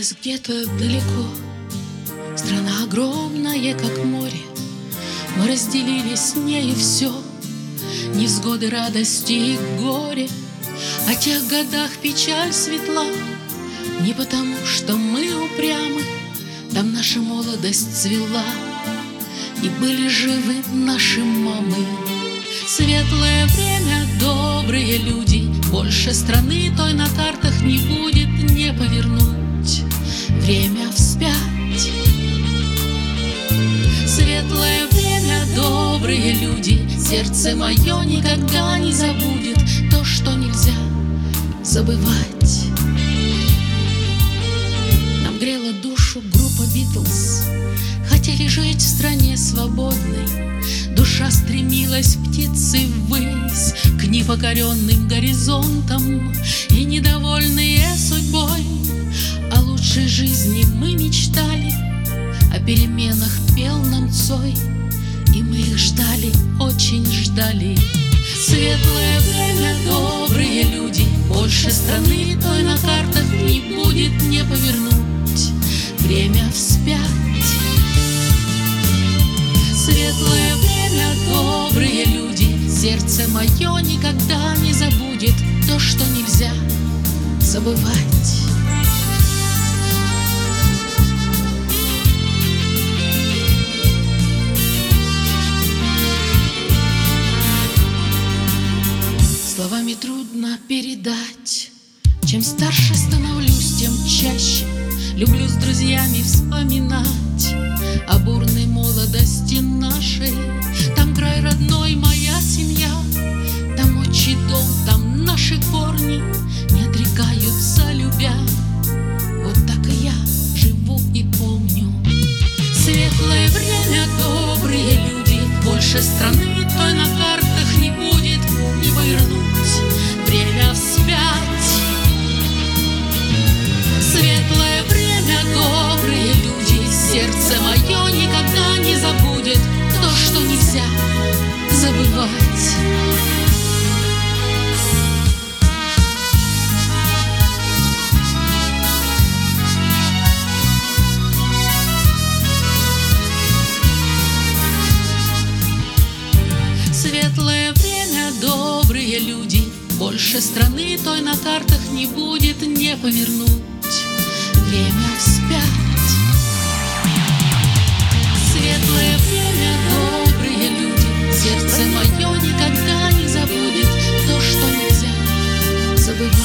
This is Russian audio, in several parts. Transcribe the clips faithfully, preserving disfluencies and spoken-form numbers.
осталась где-то далеко. Страна огромная, как море. Мы разделили с нею все. Невзгоды, радости и горе. О тех годах печаль светла. Не потому, что мы упрямы, там наша молодость цвела, и были живы наши мамы. Светлое время, добрые люди, больше страны той на картах не будет, не повернуть время вспять. Светлое время, добрые люди, сердце мое никогда не забудет то, что нельзя забывать. Нам грела душу группа Битлз, хотели жить в стране свободной. Душа стремилась птицей ввысь к непокоренным горизонтам, и недовольные судьбой о лучшей жизни мы мечтали. О переменах пел нам Цой, и мы их ждали, очень ждали. Светлое время, добрые люди, больше страны той на картах не будет, не повернуть время вспять. Светлое время, добрые люди, сердце мое никогда не забудет то, что нельзя забывать. Словами трудно передать. Чем старше становлюсь, тем чаще люблю с друзьями вспоминать о бурной молодости нашей. Там край родной, моя семья, там отчий дом, там наши корни не отрекаются, любя. Вот так и я живу и помню. Светлое время, добрые люди, больше страны той на картах не будет, не повернуть время вспять. Светлое время, добрые люди, сердце мое никогда не забудет то, что нельзя забывать. Светлое время, добрые люди, больше страны той на картах не будет, не повернуть время вспять. Светлое время, добрые люди, сердце мое никогда не забудет то, что нельзя забывать.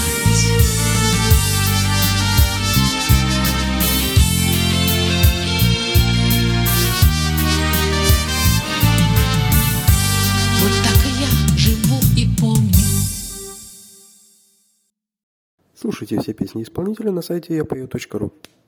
Вот так и я живу и помню. Слушайте все песни исполнителя на сайте я пою точка ру.